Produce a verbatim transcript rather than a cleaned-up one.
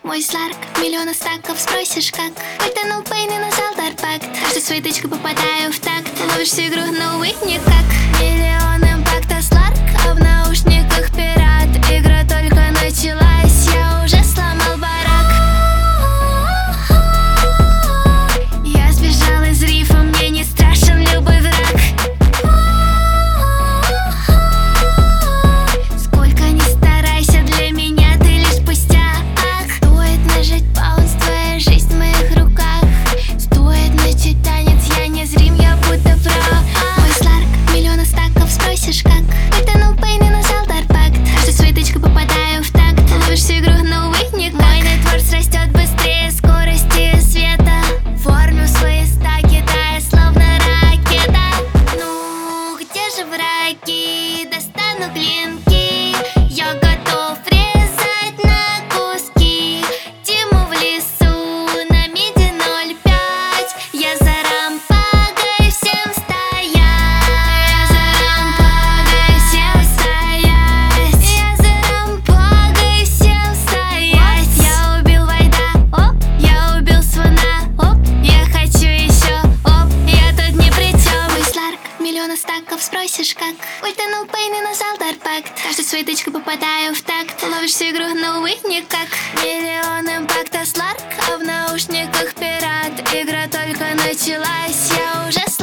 Мой сларк, миллиона стаков, спросишь как. Ультанул пейн и нажал дарпакт. Каждой своей точкой попадаю в такт. Ловишь всю игру, но увы, никак. Миллион импакта сларк, а в наушниках пират. Игра только началась, я уже сломал барак. Я сбежал из рифа, мне не страшен любой враг. Сколько ни старайся, для меня ты лишь пустяк. Стоит нажать пауз, твоя жизнь в моих руках. Стоит начать танец, я не зрим, я будто прав. Мой сларк, миллиона стаков, спросишь как. Ультанул пейн и нажал дарпакт. Каждой своей точкой попадаю в такт. Ловишь всю игру, но увы, никак. Мой нетворс растет быстрее скорости света. Формю свои стаки, тая словно ракета. Ну, где же враги? Достану клинки. Я готов резать на куски. Тиму в лесу на миде ноль пять. Я за рампагой, всем стоять. Я за рампагой, всем стоять. Я за рампагой, всем стоять. Я убил Вайда, оп, я убил слона, оп. Я хочу еще, оп, я тут ни при чем. Мой сларк, миллиона стаков, спросишь как. Ультанул пейн и нажал дарпакт. Каждой своей точкой попадаю в такт. Ловишь всю игру, но увы, никак. Миллион импакта сларк, а в наушниках пират. Игра только началась, я уже